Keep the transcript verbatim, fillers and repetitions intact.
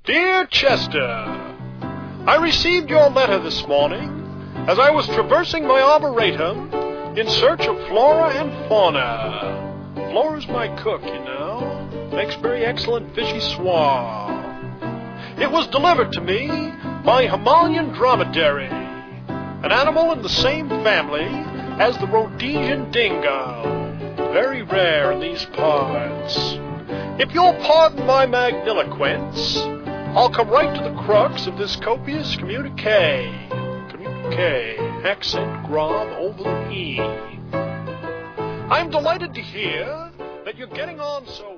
Dear Chester, I received your letter this morning as I was traversing my arboretum in search of flora and fauna. Flora's my cook, you know. Makes very excellent fishy swab. It was delivered to me by Himalayan dromedary, an animal in the same family as the Rhodesian dingo, very rare in these parts. If you'll pardon my magniloquence, I'll come right to the crux of this copious communique. Communique, accent grave over the E. I'm delighted to hear that you're getting on so